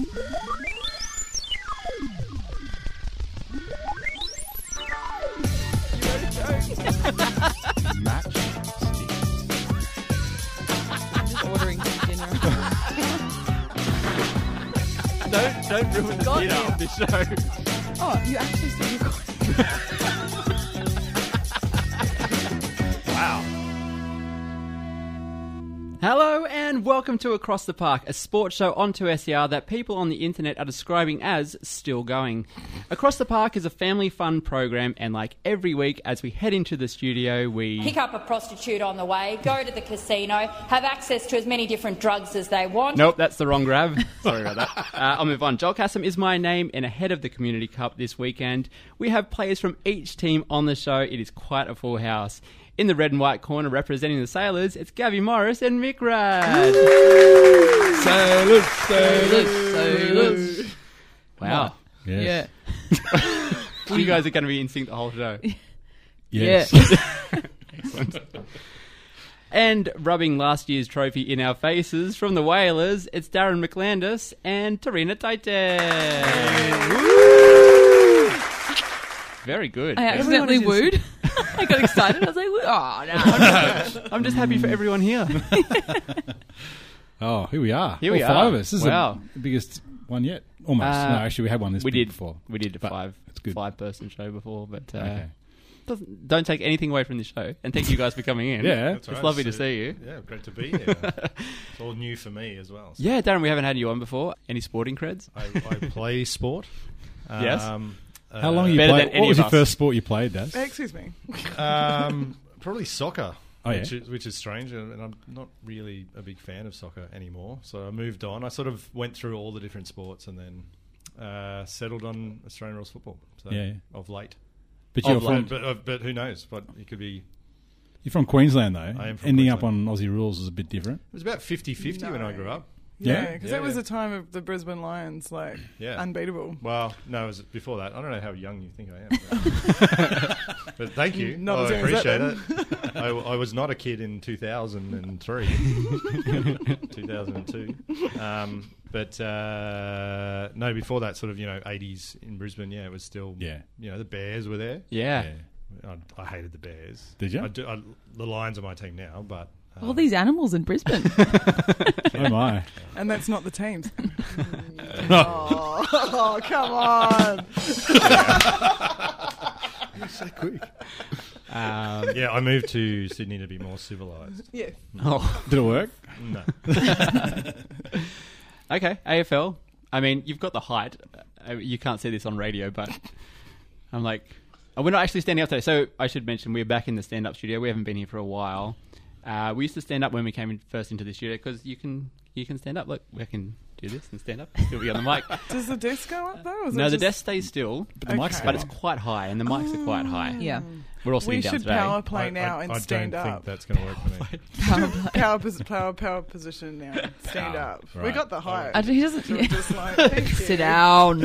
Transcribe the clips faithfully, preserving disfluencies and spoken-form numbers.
Match Just ordering dinner. Don't don't ruin the Got theatre you. of this show. Oh, you actually still recording? Wow. Hello and welcome to Across the Park, a sports show on two S E R that people on the internet are describing as still going. Across the Park is a family fun program, and like every week as we head into the studio, we pick up a prostitute on the way, go to the casino, have access to as many different drugs as they want. Nope, that's the wrong grab. Sorry about that. Uh, I'll move on. Joel Cassim is my name, and ahead of the Community Cup this weekend, we have players from each team on the show. It is quite a full house. In the red and white corner representing the Sailors, it's Gabby Morris and Mick Rad. Sailors, sailors, Sailors. Wow. Yes. Yeah. You guys are going to be in sync the whole show. Yes. Excellent. And rubbing last year's trophy in our faces from the Whalers, it's Darren McLandis and Tarina Taite. Very good. I accidentally wooed. I got excited. I was like, oh, no. I'm just happy for everyone here. Oh, here we are. Here we All are. Five of us. This Wow. is the biggest one yet. Almost. Uh, no, actually, we had one this we big did before. We did a But five it's good. five person show before, but uh, Okay. doesn't, don't take anything away from the show. And thank you guys for coming in. Yeah. it's lovely to see you. Yeah, great to be here. It's all new for me as well. So Yeah, Darren, we haven't had you on before. Any sporting creds? I, I play sport. Yes. Um, uh, How long you Better played? than any What was of your us. first sport you played, Daz? Excuse me. Um, probably soccer. Oh, yeah? which, is, which is strange, and and I'm not really a big fan of soccer anymore. So I moved on. I sort of went through all the different sports and then uh, settled on Australian rules football. So Yeah, yeah. of late. But Of you're from late, but, uh, but who knows? But it could be. you're from Queensland, though. I am from Ending up on Queensland. Aussie rules is a bit different. It was about fifty-fifty when I No. grew up. Yeah? Yeah, because Yeah, that was yeah. the time of the Brisbane Lions, like, Yeah. unbeatable. Well, no, it was before that. I don't know how young you think I am. But, but thank you. Not I as young as appreciate that, it. I, I was not a kid in two thousand three, two thousand two. Um, but uh, no, before that, sort of, you know, eighties in Brisbane, yeah, it was still, Yeah. you know, the Bears were there. Yeah. I, I hated the Bears. Did you? I do, I, the Lions are my team now, but... Uh, All these animals in Brisbane. Oh, my. And that's not the teams. oh, oh, come on. You're so quick. Um, Yeah, I moved to Sydney to be more civilised. Yeah. oh, Did it work? No. okay. A F L. I mean, you've got the height. Uh, you can't see this on radio, but I'm like, oh, we're not actually standing up today. So I should mention we're back in the stand-up studio. We haven't been here for a while. Uh, we used to stand up when we came in first into the studio because you can you can stand up. Look, we can do this and stand up. Still be on the mic. Does the desk go up, though? Or is No, it the just- desk stays still, But the mic's Okay. but it's quite high, and the mics are quite high. Yeah. We're all sitting We down should today. power play I- now I, and I stand don't up. think that's going to work for me. Power play. Power, pos- power, power position now. Stand Oh, up. We right. got the height. I, he doesn't. So we're Yeah. just like, thank you. Sit down.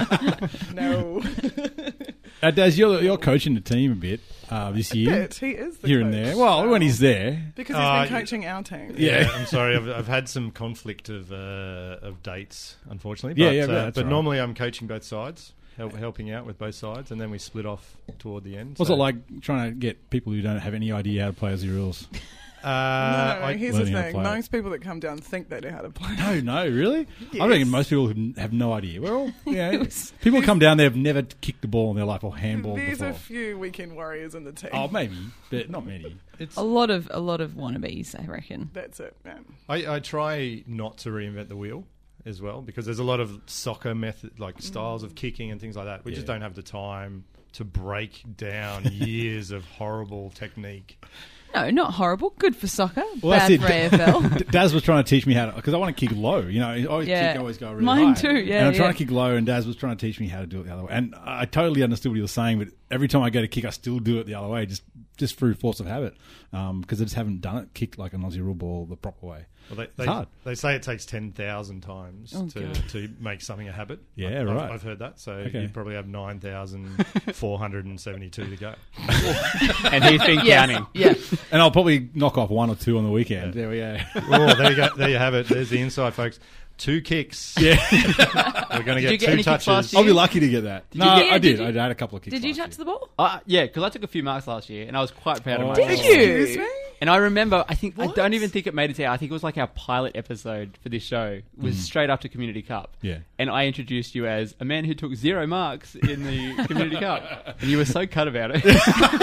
No. Uh, Daz, you're, you're coaching the team a bit uh, this year. Bit. He is the Here coach. and there. Well, when he's there. Because he's Uh, been coaching our team. Yeah. Yeah, I'm sorry. I've, I've had some conflict of uh, of dates, unfortunately. Yeah, But, yeah, uh, but that's but right. normally I'm coaching both sides, help, helping out with both sides, and then we split off toward the end. What's so, it like trying to get people who don't have any idea how to play Aussie rules? Uh, No, I, here's the learning how to thing. play it. Most people that come down think they know how to play. No, no, really? Yes. I reckon most people who have no idea. Well, yeah, was- people come down there have never kicked the ball in their life or handballed There's before. a few weekend warriors in the team. Oh, maybe, but not many. it's, A lot of a lot of wannabes, I reckon. That's it, man. I, I try not to reinvent the wheel as well, because there's a lot of soccer method, like styles of kicking and things like that. We just Yeah. don't have the time to break down years of horrible technique. No, not horrible. Good for soccer. Well, Bad that's for it. A F L. D- Daz was trying to teach me how to, because I want to kick low. You know, I always Yeah. kick, I always go really Mine high. too, yeah, And I'm trying yeah. to kick low, and Daz was trying to teach me how to do it the other way. And I totally understood what he was saying, but every time I go to kick, I still do it the other way, just just through force of habit, because I just haven't done it, kicked like an Aussie rule ball the proper way. Well, they, It's they, hard. they say it takes ten thousand times Oh, to, God. to make something a habit. Yeah, I've, right. I've, I've heard that. So Okay. you probably have nine thousand four hundred seventy-two to go. And he's been counting. Yeah. And I'll probably knock off one or two on the weekend. There we go. Oh, there you go. There you have it. There's the inside, folks. two kicks. Yeah. We're going to you get get two any kicks last touches. year? I'll be lucky to get that. Did no, you get- I did. did you- I had a couple of kicks. Did you last touch year. the ball? Uh, yeah, because I took a few marks last year, and I was quite proud of Oh. myself. Did you? Excuse me? And I remember, I think I What? don't even think it made it out. I think it was like our pilot episode for this show was straight after Community Cup. Yeah. And I introduced you as a man who took zero marks in the Community Cup, and you were so cut about it.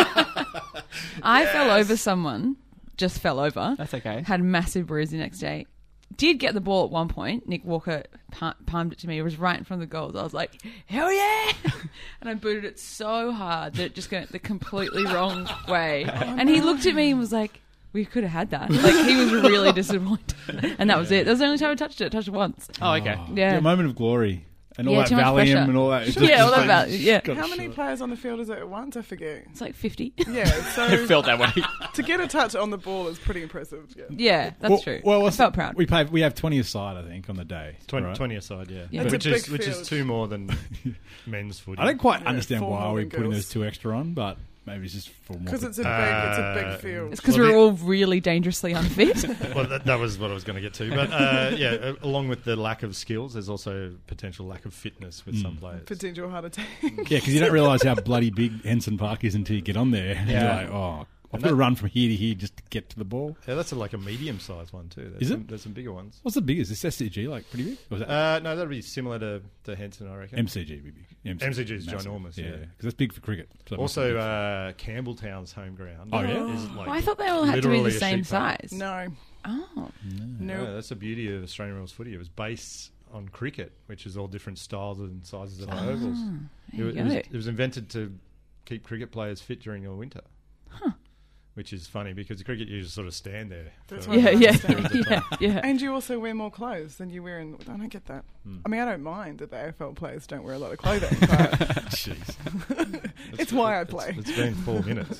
I fell over someone. Just fell over. That's okay. Had a massive bruise the next day. Did get the ball at one point. Nick Walker pa- palmed it to me. It was right in front of the goals. I was like, hell yeah! And I booted it so hard that it just went the completely wrong way. And he looked at me and was like, we could have had that. Like, he was really disappointed. And that was it. That was the only time I touched it. I touched it once. Oh, okay. Oh, Yeah. A moment of glory. And all Yeah, that too much Valium pressure. and all that. It's just- Yeah, all just that like- Valium, yeah. got How a many shot. players on the field is it at once? I forget. It's like fifty. Yeah, so It felt that way. to get a touch on the ball is pretty impressive. Yeah. Yeah, that's well, true. Well, I what's felt the- proud. We play. We have twenty aside, I think, on the day. twenty, right? twenty aside, yeah. Yeah. That's Which a is big which field. is two more than men's footy. I don't quite Yeah, understand four why more we're than putting girls. those two extra on, but maybe it's just for more. Because it's a big, Uh, it's a big field. It's because Well, we're the- all really dangerously unfit. Well, that, that was what I was going to get to. But uh, yeah, uh, along with the lack of skills, there's also potential lack of fitness with some players. Potential heart attack. yeah, because you don't realise how bloody big Henson Park is until you get on there. And Yeah. you're like, oh, I've And got to that- run from here to here just to get to the ball. Yeah, that's a, like a medium-sized one too. There's Is some, it? There's some bigger ones. What's the biggest? Is S C G like pretty big? Or is that Uh, no, that'd be similar to, to Henson, I reckon. M C G? Would be big. M C G is massive. ginormous, yeah. because that's big for cricket. So it must be Also, big. uh, Campbelltown's home ground. Oh, yeah? is like Well, I thought they all had to be literally the a same sheep farm. size. No, Oh. no. Yeah, that's the beauty of Australian rules footy. It was based on cricket, which is all different styles and sizes of Ah, ovals. there It, you wa- it go. was, it was invented to keep cricket players fit during the winter. Which is funny because the cricket you just sort of stand there. That's for what Yeah, I yeah, understand. yeah, yeah. And you also wear more clothes than you wear in. I don't get that. Hmm. I mean, I don't mind that the A F L players don't wear a lot of clothing, but Jeez. it's why I It's- play. it's been four minutes.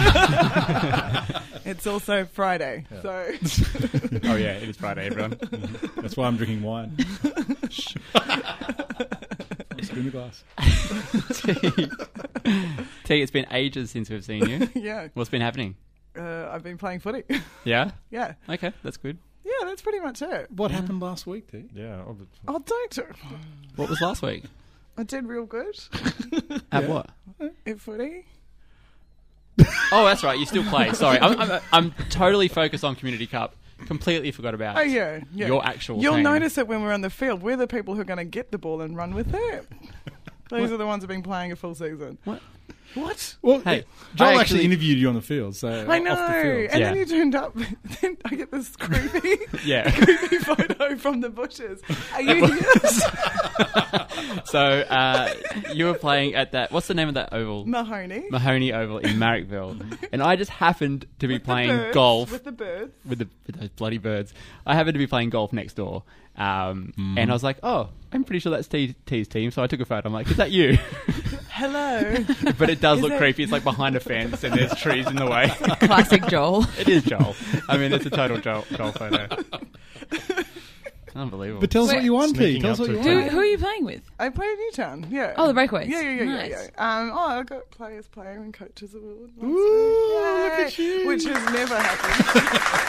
It's also Friday, Yeah. so Oh, yeah, it is Friday, everyone. That's why I'm drinking wine. Spoon the glass. T, it's been ages since we've seen you. yeah. What's been happening? Uh, I've been playing footy. Yeah? yeah, Okay, that's good. yeah, that's pretty much it. What happened last week, T? yeah, ob- Oh, don't. What was last week? I did real good At what? at footy. Oh, that's right. You still play. Sorry, I'm, I'm, I'm totally focused on Community Cup. Completely forgot about Oh yeah, yeah. your actual. You'll team. notice it when we're on the field. We're the people who are going to get the ball and run with it. Those are the ones who've been playing a full season. What? What? Well, Hey, Joel I actually, actually- interviewed you on the field, so I know. off the field. And Yeah. then you turned up. Then I get this creepy, Yeah. creepy photo from the bushes. Are you here? So uh, you were playing at that. What's the name of that oval? Mahoney. Mahoney Oval in Marrickville, and I just happened to be With the playing birds, golf with the birds. with, the, with those bloody birds. I happened to be playing golf next door, um, Mm-hmm. and I was like, "Oh, I'm pretty sure that's T, T's team." So I took a photo. I'm like, "Is that you?" Hello. But it does Is look it- creepy. It's like behind a fence, and there's trees in the way. Classic Joel. It is Joel. I mean, it's a total Joel, Joel photo. Unbelievable. But tell us Wait. what you won, T. Sneaking Tell up us what to you the Who, won. who are you playing with? I play Newtown. Yeah. Oh, the breakaways. Yeah, yeah, yeah, Nice. yeah, yeah. Um, oh, I got players, player, and coaches award. last Ooh, week. look at Yay. you. Which has never happened.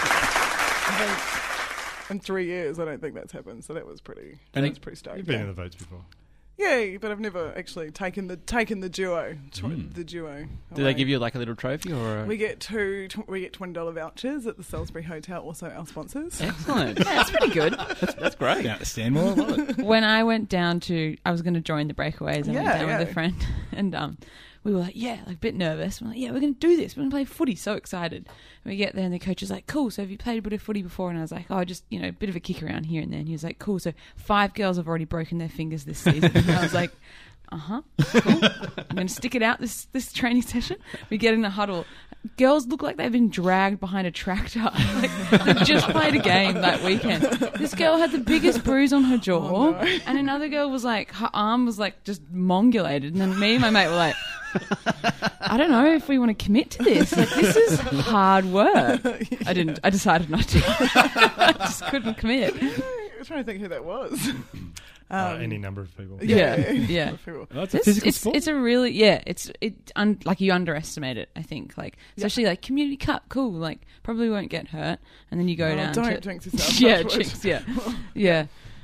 I think in three years, I don't think that's happened. So that was pretty. That And was pretty stoked. you've been yeah. in the votes before. Yeah, but I've never actually taken the taken the duo. Tw- Mm. The duo. Did they give you like a little trophy or? A... We get two. Tw- we get twenty dollar vouchers at the Salisbury Hotel. Also, our sponsors. Excellent. Yeah, that's pretty good. That's, that's great. Down at Stanmore, I love it. When I went down to, I was going to join the breakaways and I Yeah, went down yeah. with a friend, and um, we were like, yeah, like a bit nervous. We're like, yeah, we're going to do this. We're going to play footy. So excited. And we get there and the coach is like, cool. So have you played a bit of footy before? And I was like, oh, just, you know, a bit of a kick around here and there. And he was like, cool. So five girls have already broken their fingers this season. And I was like, uh-huh. Cool. I'm going to stick it out this, this training session. We get in a huddle. Girls look like they've been dragged behind a tractor. Like, they've just played a game that weekend. This girl had the biggest bruise on her jaw, Oh, no. and another girl was like, her arm was like just mongulated. And then me and my mate were like, I don't know if we want to commit to this. Like, this is hard work. I didn't. I decided not to. I just couldn't commit. I'm trying to think who that was. Uh, Um, any number of people. Yeah, yeah. People. Oh, it's a It's, physical it's, sport. it's a really yeah it's it un, like you underestimate it. I think like especially like community cup, cool, like probably won't get hurt, and then you go Oh, down don't to jinx yourself. yeah touch wood. jinx, yeah yeah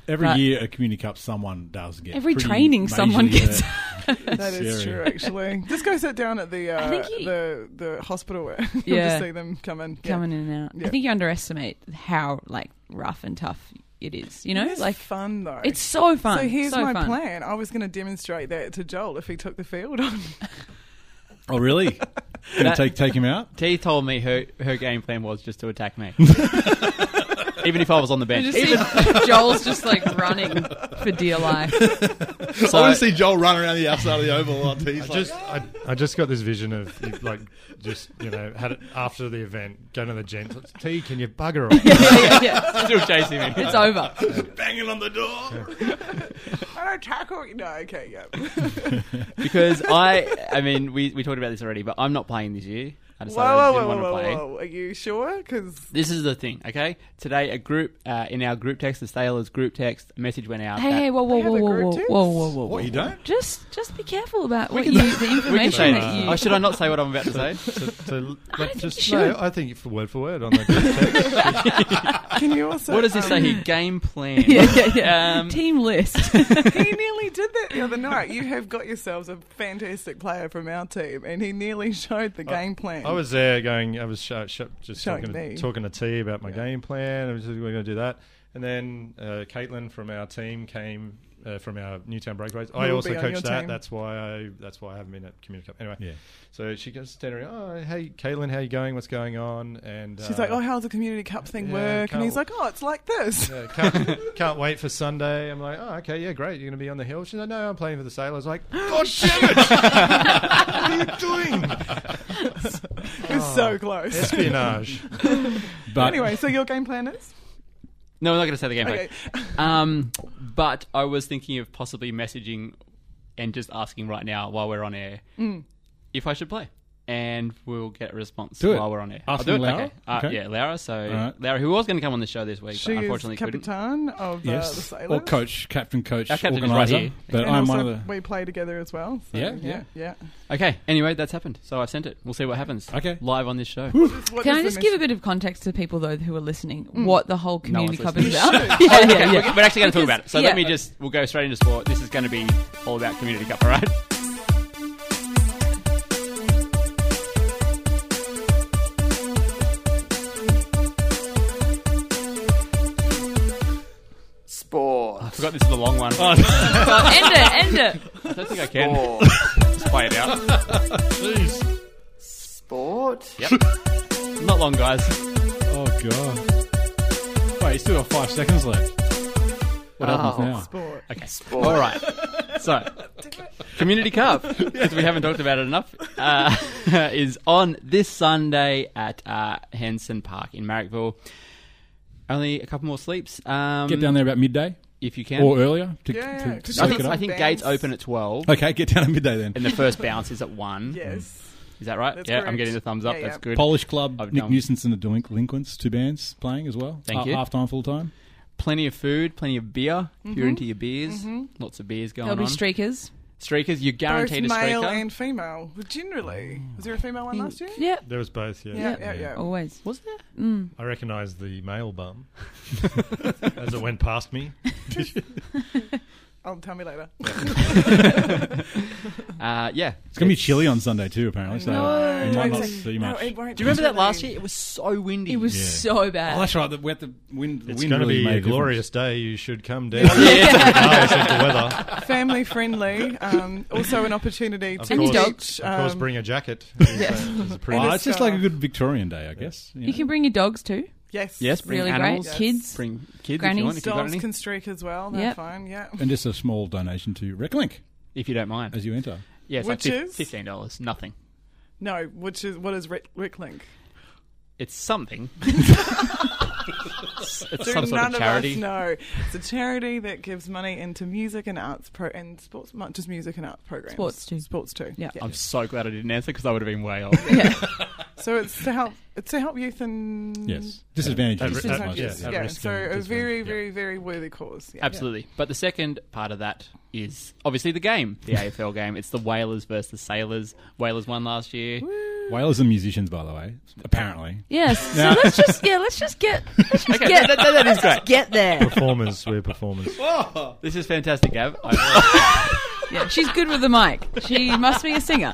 Every But- year, a community cup, someone does get. Every pretty training, someone majorly, gets. yeah. That is Scary. true, actually. Just go sit down at the uh, I think you- the the hospital where you'll Yeah. just see them come in. Yeah. Coming in and out. Yeah. I think you underestimate how like rough and tough it is. You know, It's like fun though. it's so fun. So here's so my fun. plan. I was going to demonstrate that to Joel if he took the field on. Oh, really? Gonna That- take take him out? T told me her her game plan was just to attack me, even if I was on the I bench. just Even, see Joel's just like running for dear life. so, I want to see Joel run around the outside of the oval while he's I like, just, I, I just got this vision of you, like, just you know, had it after the event, going to the gents. T, can you bugger off? yeah, yeah, yeah. still chasing me. It's over. banging on the door. I don't tackle. No, okay, yeah. Because I, I mean, we, we talked about this already, but I'm not playing this year. I Whoa, decided I whoa, didn't whoa, want to whoa, play. whoa! Are you sure? Because This is the thing, okay? Today, a group uh, in our group text, the Sailors group text, a message went out. Hey, that- hey, whoa, whoa, They have whoa, a whoa, group whoa, text? whoa, whoa, whoa, What, whoa. you don't? Just, just be careful about We what can you, say- the we can information say that that. you. Oh, should I not say what I'm about to say? So, so I let- think just you no, should. I think for word for word on the group text. can you also? What does this um, say here? Game plan. yeah, yeah, yeah. Um, Team list. He nearly did that the other night. You have got yourselves a fantastic player from our team, and he nearly showed the game plan. I was there going. I was sh- sh- just Showing talking me. to, talking to T about my game plan. I was just, we're going to do that, and then uh, Caitlin from our team came uh, from our Newtown Breakaways. I will also be on your coached that. team. That's why I. That's why I haven't been at Community Cup. Anyway, Yeah. so she goes standing around. Oh, hey, Caitlin, how you going? What's going on? And She's uh, like, "Oh, how's the community cup thing yeah, work?" And can't- he's like, "Oh, it's like this." Yeah, can't, can't wait for Sunday. I'm like, oh, okay, yeah, great. You're going to be on the hill. She's like, no, I'm playing for the Sailors. Like, God damn it! What are you doing? We're so close. Espionage. But Anyway, so your game plan is No, I'm not going to say the game okay. plan. Um, but I was thinking of possibly messaging and just asking right now while we're on air Mm. if I should play. And we'll get a response Do it. while we're on air. Asking I'll do it. Laura? Okay. Uh, Okay. Yeah, Laura. So Alright. Laura, who was going to come on the show this week, She but is unfortunately couldn't. Capitan of uh, the yes, Sailors. or coach, captain, coach, Our captain is right organizer. here. But And I'm also one of the. we play together as well. So, Yeah, yeah, yeah. Okay. Anyway, that's happened. So I've sent it. We'll see what happens. Okay. Live on this show. What Can is I the just give a mission? bit of context to the people though who are listening? What the whole community one's cup is listening. about? You yeah, Okay, yeah, we're, yeah. we're actually going to talk Because- about it. So yeah. let me just, we'll go straight into sport. This is going to be all about Community Cup, all right? Sport. I forgot this is a long one. End it, end it. I don't think I can. Sport. Just play it out. Sport. Yep. Not long, guys. Oh god! Wait, you still got five seconds left. What Oh. happens now? Sport. Okay. Sport. All right. So, Community Cup, because we haven't talked about it enough, uh, is on this Sunday at uh, Henson Park in Marrickville. Only a couple more sleeps. Um, Get down there about midday if you can. or earlier to, Yeah, to, yeah, to 'cause I soak think, it I up. think Bounce. gates open at twelve, Okay, get down at midday then. and the first bounce is at one. Yes. Is that right? That's yeah, I'm correct. getting the thumbs up. Yeah, That's yeah. good. Polish Club, I've Nick done- Nuisance and the Delinquents, two bands playing as well. Thank Uh, you. Half time, full time. Plenty of food, plenty of beer. If you're into your beers, lots of beers going There'll be on. streakers. Streakers, you're guaranteed Both a male streaker. and female. Generally. Was there a female one last year? Yeah, There was both, yeah. Yeah, yeah, yeah. always. Was there? Mm. I recognised the male bum as it went past me. Oh, tell me later. Uh, yeah. It's going to be chilly on Sunday too, apparently. So No, you might don't not say- see no, much. it won't Do you remember that be last chilly. year? It was so windy. It was Yeah. so bad. Oh, that's right. The, we had the wind. The It's wind going to really be made a difference. glorious day. You should come down. Regardless of the weather. Family friendly. Um, also an opportunity Of to And your course, dogs. teach, Of course, um, bring a jacket. It's, Yes. uh, it's a pretty- Oh, And it's a just like a scarf. good Victorian day, I guess. You can bring your dogs too. Yes. Yes, bring Really animals. great. Kids. Bring kids Grannies. if you want, if you've got Dogs any. can streak as well. They're Yep. fine. Yeah. And just a small donation to RecLink If you don't mind. as you enter. Yeah, it's like Which fif- is? fifteen dollars. Nothing. No, which is what is Rick, Ricklink? It's something. it's it's Do some sort none of charity. us know? It's a charity that gives money into music and arts pro and sports, not just music and arts programs. Sports too. Sports too. Yeah. I'm so glad I didn't answer because I would have been way off. Yeah. So it's to help. It's to help youth and Yes. Disadvantaged. At- youth, at- that's disadvantaged my yeah, youth. guess. at Yeah, risk so and a very, disadvantaged, very, very worthy cause. Yeah. Absolutely. But the second part of that is obviously the game, the A F L game. It's the Whalers versus the Sailors. Whalers won last year. Whalers are musicians, by the way. Apparently. Yes. So let's just yeah, let's just get let's just Okay, get that, that- that is great. get there. Performers, we're performers. This is fantastic, Gav. I- Yeah, she's good with the mic. She must be a singer.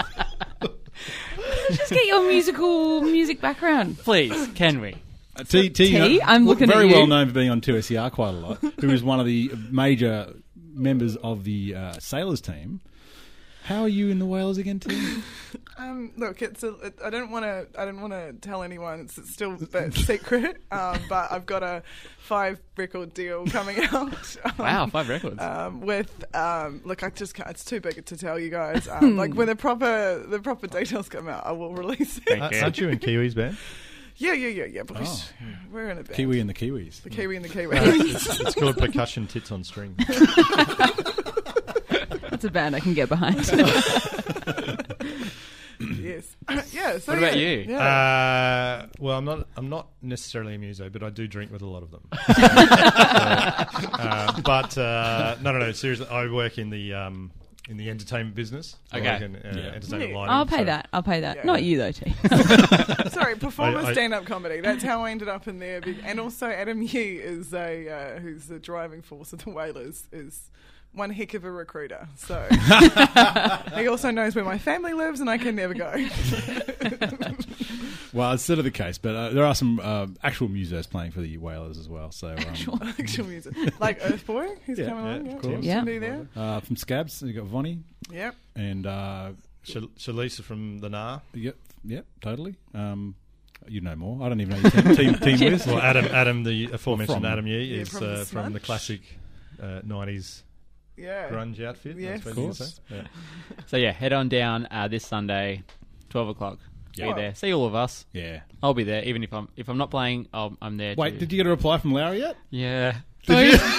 Just get your musical music background. Please, can we? Uh, T, T, T, I'm looking very at you. well known for being on two S E R quite a lot, who is one of the major members of the uh, Sailors team. How are you in the Whalers again, Tim? Um, look, it's a, it, I don't want to. I don't want to tell anyone. It's, it's still a bit secret. Um, but I've got a five record deal coming out. Um, Wow, five records. Um, with um, look, I just can't. It's too big to tell you guys. Um, like when the proper the proper details come out, I will release it. Thank you. Aren't you in Kiwis band? Yeah, yeah, yeah, yeah. Boys, Oh. we're in a band. Kiwi and the Kiwis. The Kiwi and the Kiwi. it's, it's called Percussion Tits on String. That's a band I can get behind. Yes. Yeah. So What about yeah, you? Yeah. Uh, well, I'm not. I'm not necessarily a muso, but I do drink with a lot of them. So, uh, but uh, no, no, no. Seriously, I work in the um, in the entertainment business. I Okay. work in, uh, Yeah. entertainment Yeah. lighting. I'll pay so- that. I'll pay that. Yeah. Not you though, T. Sorry, performer I- I- stand-up comedy. That's how I ended up in there. Be- And also, Adam Yee is a uh, who's the driving force of the Whalers. Is one heck of a recruiter. So he also knows where my family lives, and I can never go. Well, it's sort of the case, but uh, there are some uh, actual musos playing for the Whalers as well. So, um, Actual music, like Earth Boy, who's Yeah, coming yeah, on. Yeah, of course. Yeah. Somebody there. uh, from Scabs, you got Vonnie Yep. and uh, Shal- Shalisa from the N A R. yep, yep, totally. Um, you know more. I don't even know your team, team, team list. Well, Adam, Adam, the aforementioned From- Adam Yee Yeah, is from the uh, from the Smudge. classic uh, nineties Yeah. grunge outfit. Yes. That's Of what you course. say. Yeah. So yeah, head on down uh, this Sunday, twelve o'clock. Yeah. Be there. See all of us. Yeah. I'll be there, even if I'm if I'm not playing. I'll, I'm there. Wait, too. did you get a reply from Larry yet? Yeah. Did you?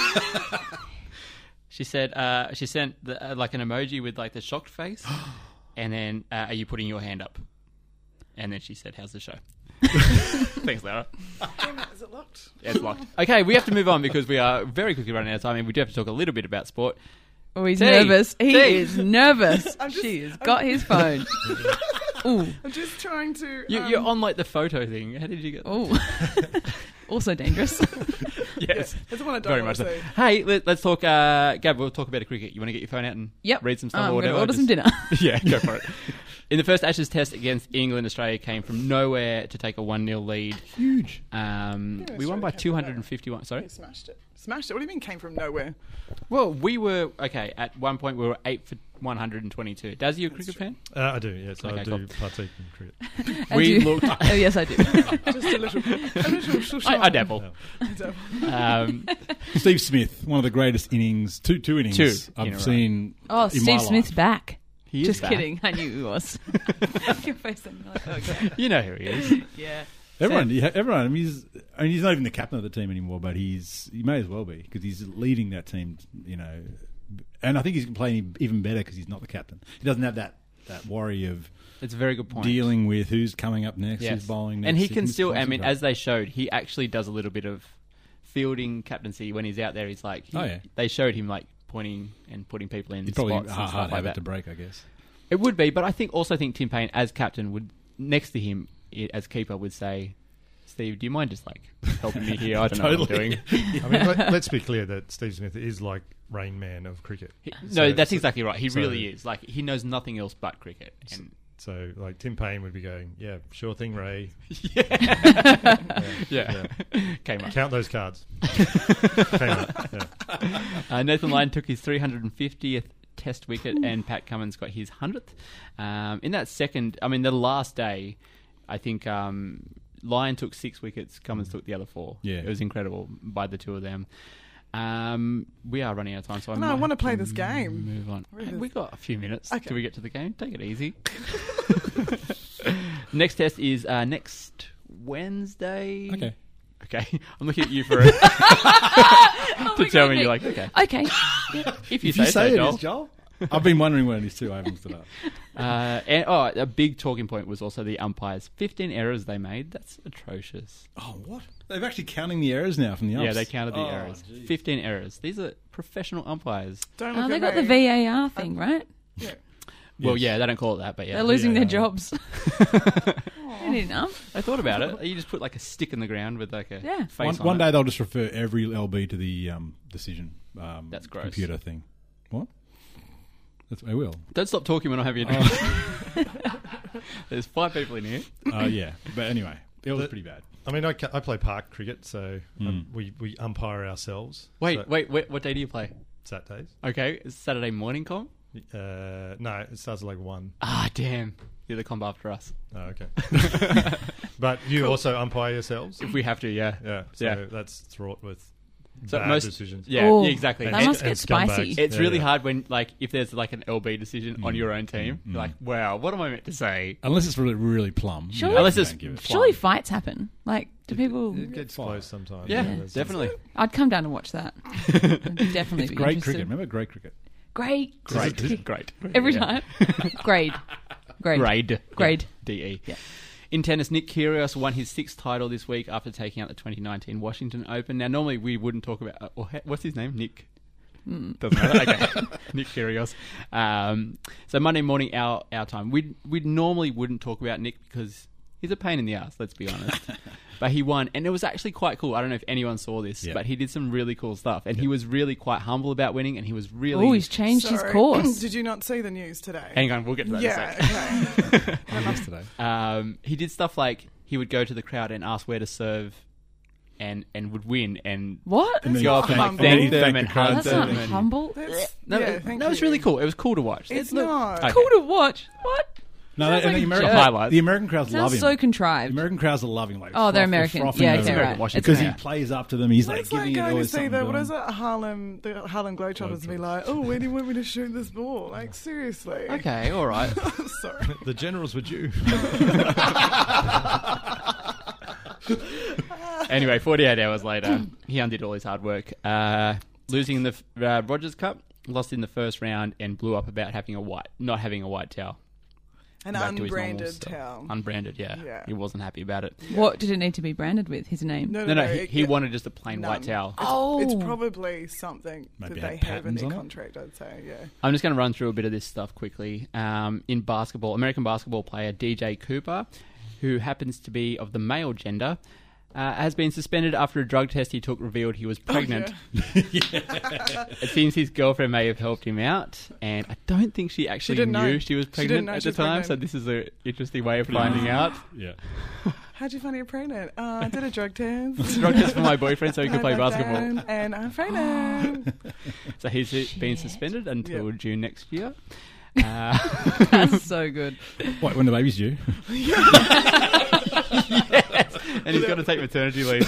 She said uh, she sent the, uh, like an emoji with like the shocked face, and then uh, are you putting your hand up? And then she said, "How's the show?" Thanks, Lara. Damn it, is it locked? Yeah, it's locked. Okay, we have to move on because we are very quickly running out of time, and we do have to talk a little bit about sport. Oh, he's T. nervous. He T. is nervous. I'm just- she has I'm- got his phone. Ooh. I'm just trying to. You, um, you're on like the photo thing. How did you get? Ooh. Also dangerous. Yes, It's one I don't very want much to so. see. Hey, let, let's talk. Uh, Gab, we'll talk about a cricket. You want to get your phone out and Yep. read some stuff I'm or going whatever? to order some Just- dinner. Yeah, go for it. In the first Ashes test against England, Australia came from nowhere to take a one nil lead. Huge. Um, Yeah, we won Australia by came two from hundred fifty-one. Sorry? Yeah, smashed it. Smashed it. What do you mean came from nowhere? Well, we were, okay, at one point we were eight for one hundred twenty-two. Daz, are you a cricket fan? Uh, I do, yes. I Okay, do cool. partake in cricket. And We you- looked- Oh, yes, I do. Just a little. A little I, I dabble. dabble. Um, Steve Smith, one of the greatest innings, two two innings Two in a I've row. seen. Oh, in Steve my Smith's life. back. he is Just back. kidding. I knew he was. Your face then. Like, okay. You know who he is. Yeah. Everyone, yeah, everyone. I mean, he's, I mean, he's not even the captain of the team anymore, but he's he may as well be because he's leading that team. You know, and I think he's playing even better because he's not the captain. He doesn't have that, that worry of It's a very good point. dealing with who's coming up next, Yes. who's bowling next. And he can just still, I mean, concentrate. as they showed, he actually does a little bit of fielding captaincy when he's out there. He's like, he- Oh, yeah. they showed him like pointing and putting people in He'd probably spots and hard, stuff hard like habit that. to break, I guess. It would be, but I think also think Tim Payne as captain would next to him i- as keeper would say, Steve, do you mind just like helping me here? I don't know what I'm Totally. doing. I mean, let, let's be clear that Steve Smith is like Rain Man of cricket. He- So- no, that's so- exactly right. He so- really is. Like he knows nothing else but cricket. And So, like, Tim Payne would be going, yeah, sure thing, Ray. yeah, Yeah. came up. Count those cards. Came up. Yeah. Uh, Nathan Lyon took his three hundred fiftieth Test wicket, and Pat Cummins got his hundredth. Um, in that second, I mean, the last day, I think um, Lyon took six wickets, Cummins took the other four. Yeah. It was incredible by the two of them. Um, we are running out of time, so I No, I might wanna have play this game. Move on. Where is- We've got a few minutes. Okay. Do we get to the game? Take it easy. Next test is uh, next Wednesday. Okay. Okay. I'm looking at you for it. Oh to my tell God, me Nick. you're like, okay. Okay. If you If say, you say so, it Joel. is, Joel. I've been wondering what it is too. I haven't looked it up. Uh, and, oh, a big talking point was also the umpires. fifteen errors they made. That's atrocious. Oh, what? They're actually counting the errors now from the umps. Yeah, they counted the Oh, errors. geez. fifteen errors. These are professional umpires. Don't Oh, look they at got the me. V A R thing, right? Yeah. Well, Yes. yeah, they don't call it that, but yeah. They're losing Yeah. their jobs. They didn't ump. I thought about it. You just put like a stick in the ground with like a Yeah. face One, on one it. day they'll just refer every L B to the um, decision. Um, That's gross. Computer thing. What? That's, I will. Don't stop talking when I have you drink. There's five people in here. Uh, yeah, but anyway, it was The- pretty bad. I mean, I, ca- I play park cricket, so um, Mm. we, we umpire ourselves. Wait, so wait, wait, what day do you play? Saturdays. Okay, it's Saturday morning comp? Uh, no, it starts at like one. Ah, damn. You're the comp after us. Oh, okay. But you also umpire yourselves? If we have to, yeah. Yeah, so Yeah. that's fraught with So bad most- decisions. Yeah, Oh, yeah, exactly. That And must and get spicy. scumbags. it's Yeah, really yeah. hard when, like, if there's like an L B decision on Mm. your own team, Mm. you're like, wow, what am I meant to say? Unless it's really, really plumb. Surely- you Unless don't it's- give it. Surely fights happen. Like, do people... It gets close sometimes. Yeah, there's- definitely. I'd come down to watch that. I'd definitely It's be great interested. cricket. Remember great cricket? Great. Great. Great. Every Yeah. time. Grade. Grade. Grade. Grade. D E. Yeah. In tennis, Nick Kyrgios won his sixth title this week after taking out the twenty nineteen Washington Open. Now, normally we wouldn't talk about... Uh, or, he- what's his name? Nick? Doesn't matter. Okay. Nick Kyrgios. Um, so Monday morning, our, our time. We we normally wouldn't talk about Nick because he's a pain in the ass, let's be honest. But he won, and it was actually quite cool. I don't know if anyone saw this, Yeah. but he did some really cool stuff. And he was really quite humble about winning, and he was really... Oh, he's changed his Sorry. course. Did you not see the news today? Hang on, we'll get to that in a yeah, sec. okay. Oh, yesterday. Um, he did stuff like he would go to the crowd and ask where to serve, and and would win and What? And then go you up and like humble. thank Thank them the and crowd. hug That's them. not and- humble. That's, No, yeah, it- thank that was you. really cool. It was cool to watch. It's Look- not. Okay. Cool to watch. What? No, Sounds they, like the a American, joke. highlights. the American crowds love Sounds him. so The contrived. American crowds are loving like. Oh, they're froth- American. frothing Yeah, over okay, him. right. Washington. It's Because fair. he plays up to them. He's like It's giving like you going to always see something the, what going. is it, Harlem, the Harlem Globetrotters and be like, oh, where do you want me to shoot this ball? Like, seriously. Okay, all right. Sorry. The generals were due. Anyway, forty-eight hours later, he undid all his hard work, uh, losing in the uh, Rogers Cup, lost in the first round, and blew up about having a white, not having a white towel. An Back to his normal unbranded stuff. towel. Unbranded, yeah. Yeah. He wasn't happy about it. What did it need to be branded with? His name? No, No, no, he, it- he it- wanted just a plain white none. towel. Oh. It's probably something Maybe that have they have in patterns their on it? contract, I'd say, yeah. I'm just going to run through a bit of this stuff quickly. Um, in basketball, American basketball player D J Cooper, who happens to be of the male gender, uh, has been suspended after a drug test he took revealed he was pregnant. It seems his girlfriend may have helped him out, and I don't think she actually didn't knew know. she was She didn't pregnant know at she the was time, so pregnant. this is an interesting way of finding out. Yeah. How'd you find you're pregnant? Uh, I did a drug test. Drug test for my boyfriend so he could I play left basketball. down And I'm pregnant. So he's been Shit. suspended until Yep. June next year. Uh, That's so good. What, when the baby's due? yes, and he's got to take maternity leave.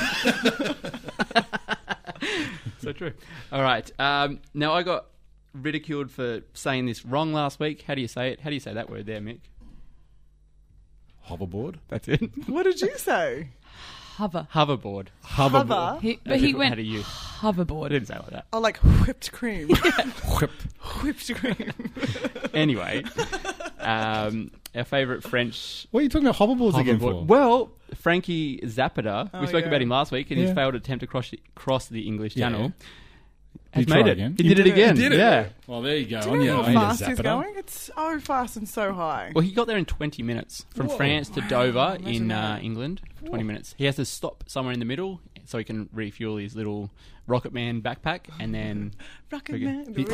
So true. All right. Um, now I got ridiculed for saying this wrong last week. How do you say it? How do you say that word there, Mick? Hoverboard? That's it. What did you say? Hover. Hoverboard. Hover. He, but How he do- went How do you? I hoverboard. didn't say it like that. Oh, like whipped cream. Whip. Whipped cream. Anyway, um, our favourite French What are you talking about hoverboards again hoverboard. for? Well, Frankie Zapata. Oh, we spoke yeah. about him last week in Yeah. his failed attempt to cross the, cross the English Yeah. Channel. Did Has he made try it. again? He, He did, did it it. again. He did it? Yeah. Well, there you go. Do On you your- know on how your fast he's Zapata. going? It's so fast and so high. Well, he got there in twenty minutes from Whoa. France to Wow, Dover imagine in uh, that. England. twenty minutes. He has to stop somewhere in the middle so he can refuel his little Rocket Man backpack, and then Rocket Okay. Man. He- I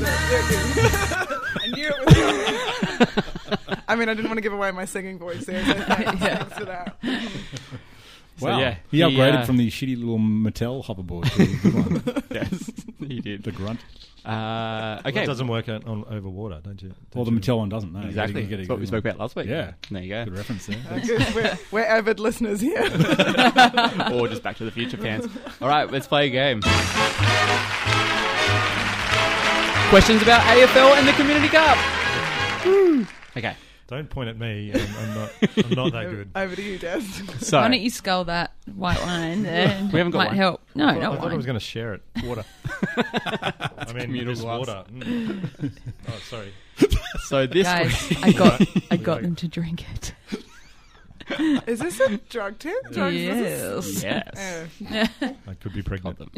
knew it was I mean, I didn't want to give away my singing voice there, so thanks, Yeah. thanks for that. So, Wow. yeah, he, he, upgraded uh, from the shitty little Mattel hoverboard to the good one. yes, he did. The grunt. Uh, That okay, doesn't work out on over water, don't you? Well, the Don't you? Mattel one doesn't. No, exactly. You get a That's what good we spoke one. about last week. Yeah. There you go. Good reference there. Uh, good. We're, we're avid listeners here. Or just Back to the Future fans. All right, let's play a game. Questions about A F L and the Community Cup. Okay, Don't point at me. I'm, I'm not. I'm not that good. Over to you, Des. so Why don't you skull that white wine there. We haven't got might wine. help. No, I not thought I wine. was going to share it. Water. I mean, communal just glass. water. Mm. Oh, sorry. So this Guys, week- I got I We got like- them to drink it. Is this a drug tip? Drugs? Is Yes. this- yes. Oh. I could be pregnant. Got them.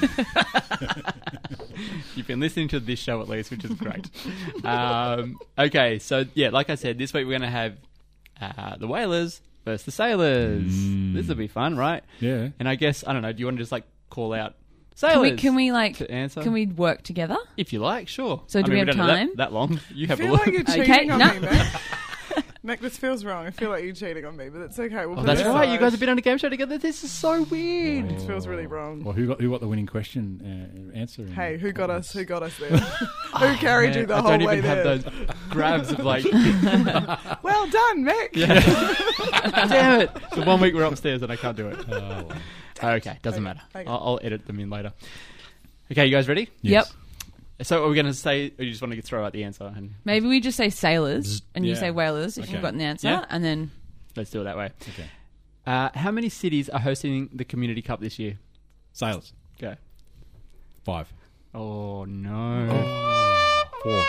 You've been listening to this show at least, which is great. Um, okay, so yeah, like I said, this week we're going to have uh, the Whalers versus the Sailors. Mm. This will be fun, right? Yeah. And I guess I don't know. Do you want to just like call out Can Sailors? we can we like to answer? can we work together? If you like, sure. So I do mean, we have don't know that- time? That, long? You I have a feel look. like you're Okay, cheating on no. me, Nick. Nick, this feels wrong. I feel like you're cheating on me, but it's okay. We'll Oh, put that's it right. You aside. guys have been on a game show together. This is so weird. It feels really wrong. Well, who got who got the winning question uh, answer? in Hey, who got us? comments? Who got us there? who carried you the I whole don't way even have there? those grabs of like, Well done, Mick. damn it. So one week we're upstairs and I can't do it. Oh, well. Okay, doesn't Okay, matter. okay. I'll, I'll edit them in later. Okay, you guys ready? Yes. So are we going to say, or you just want to throw out the answer? And Maybe we just say sailors and you Yeah. say whalers if Okay. you've got an answer, Yeah. and then let's do it that way. Okay. Uh, how many cities are hosting the Community Cup this year? Sailors. Go. Five. Oh, no. Four.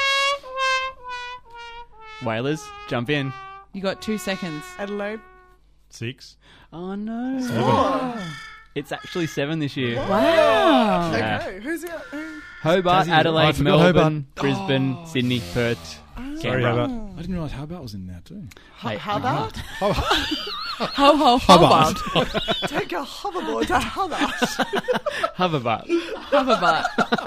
Whalers, jump in. you got two seconds. Adelaide. Six. Oh, no. Oh. It's actually seven this year. Wow. Yeah. Okay, who's the who? Hobart, Tassie. Adelaide, Oh, I forgot Melbourne, Brisbane, Sydney, Perth, Sorry, Canberra. Hobart. I didn't realise Hobart was in there too. Hey, How about Ho ho Hobart. take a hoverboard to Hobart? Hoverbat. Hoverbat.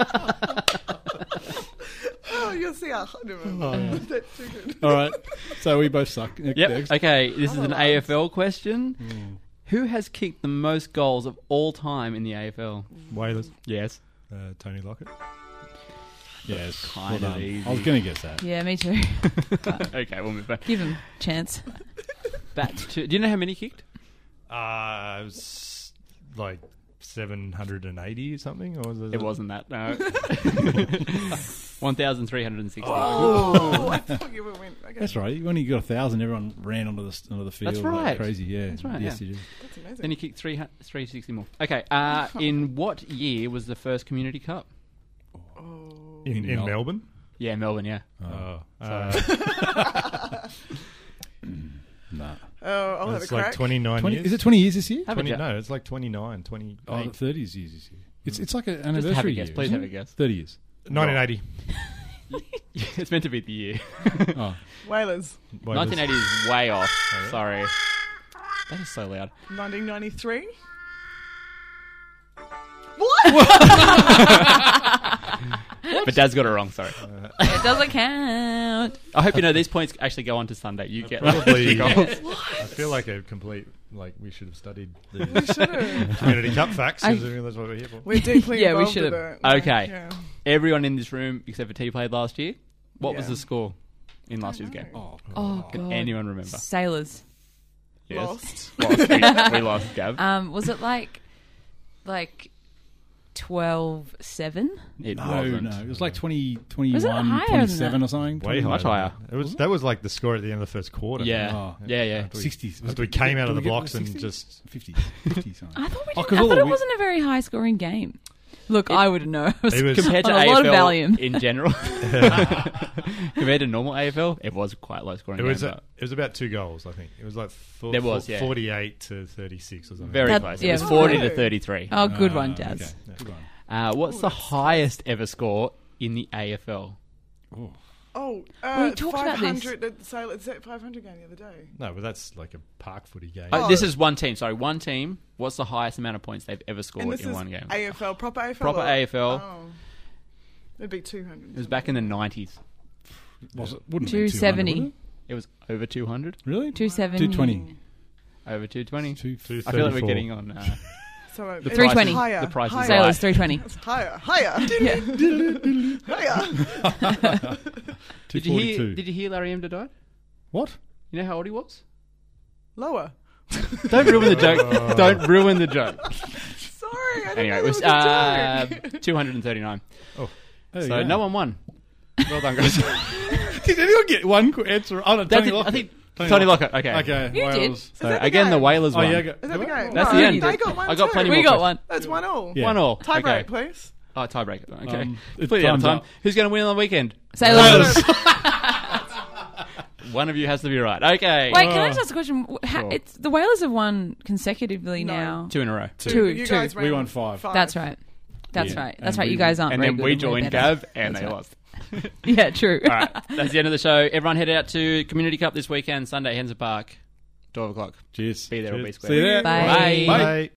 Oh, you'll see how. Never mind. That's too good. All right. So we both suck. Ne- Yep. next. Okay, this is an Hoverbat. A F L question. Who has kicked the most goals of all time in the A F L? Whalers. Yes. Uh, Tony Lockett. Yes. Kinda well done. easy. I was going to guess that. Yeah, me too. Okay, we'll move on. Give him a chance. Back to. Do you know how many he kicked? Uh, it was like seven hundred eighty or something? Or was it? It wasn't that. No. one thousand three hundred sixty. Oh, I thought you were went. Okay. That's right. When you got a thousand, everyone ran onto the onto the field. That's like right. crazy. Yeah. That's right, Yes, yeah. you do. That's amazing. Then he kicked three hundred sixty more. Okay. Uh, in what year was the first Community Cup? Oh. in, In in Mel- Melbourne. Yeah, Melbourne. Yeah. Oh, Sorry. uh, Nah. Oh, I'll have a it's like crack. twenty-nine twenty, years. is it twenty years this year? Have a twenty, guess. no, it's like twenty-nine, twenty-eight. Oh, thirty years this year. It's it's like an Just anniversary have a year. guess. Please isn't have a it? guess. Thirty years. nineteen eighty. It's meant to be the year. Oh, Whalers. Whalers. nineteen eighty is way off. Oh, yeah? Sorry. That is so loud. nineteen ninety-three. But Dad's got it wrong. Sorry. It doesn't count. I hope you know these points actually go on to Sunday. You get Probably. the goals. I feel like a complete, like we should have studied We the should have. Community Cup facts. I- 'cause I mean, that's what we're here for. We're deeply Yeah, we involved should with have. it. Okay. Yeah. Everyone in this room except for T played last year. What was Yeah. the score in last year's game? oh, Oh Can god. anyone remember? Sailors. Yes. Lost. Lost. We, we lost, Gav. Um, was it like like twelve seven? It no, wasn't. no. It was like twenty, twenty-one, Was it higher than twenty-seven that? or something. Way twenty-one. Much higher. It was that was like the score at the end of the first quarter. Yeah. Oh, yeah, yeah. After we- sixty. Was After we it- came out did of the we get blocks the and sixty? just fifty, fifty something. I thought we Oh, didn't, 'cause I all thought the it wi- wasn't a very high scoring game. Look, It- I would know. It was It was- Compared to on a A F L lot of Valium. in general, compared to normal A F L, it was quite low scoring. it was game, a, it was about two goals. I think it was like four, There was, four- yeah. forty-eight to thirty-six or something. very That- close. yeah. It was forty to Oh. thirty-three. Oh, good Ah, one, Daz. okay. Good one. Uh, what's the highest ever score in the A F L? Oh. Oh, uh, We talked about five this. hundred at Sailors at five hundred game the other day. No, but that's like a park footy game. Oh, Oh. this is one team. Sorry, one team. What's the highest amount of points they've ever And scored this in is one game? A F L, proper A F L? Proper or- A F L. Oh. It'd be two hundred. It was back in the nineties. Was it, wouldn't two seventy. It was over two hundred, Really? Two seventy. two twenty. over two twenty. Two, Two I feel like we're thirty-four. getting on. Uh, So uh, The it's three twenty. Higher. The price is higher. right. Sailors three twenty. It's higher. Higher. higher. did you hear? 242. Did you hear Larry Emder died? What? You know how old he was? Lower. Don't ruin the joke. Don't ruin the joke. Sorry. I didn't Anyway, know it there was a uh, joke. two hundred thirty-nine. There So you go. no one won. Well done, guys. Did anyone get one qu- answer? Oh, no, That's Tony it. I Lockett. think Tony Lockett. Okay. Okay, You did. Wales. So that the again, the game? Whalers Oh, won. yeah, go- Is that the game? That's no, the end. They got one I got too. plenty We more got questions. one. That's one all. Yeah. One all. Tie okay. break, please. Oh, tiebreaker. Okay. Um, Completely out of time's time. up. Who's going to win on the weekend? Sailors. One of you has to be right. Okay. Wait, can I just ask a question? How, Sure. it's the Whalers have won consecutively No. now. Two in a row. Two, You two. guys We ran won five. That's right. That's Yeah. right. That's And right. we- You guys aren't And very then good we and we're joined better. Gav, and That's they right. lost. Yeah, true. All right. That's the end of the show. Everyone head out to Community Cup this weekend, Sunday, Henson Park, twelve o'clock. Cheers. Be there or be Cheers. square. See you there. Bye. Bye. Bye.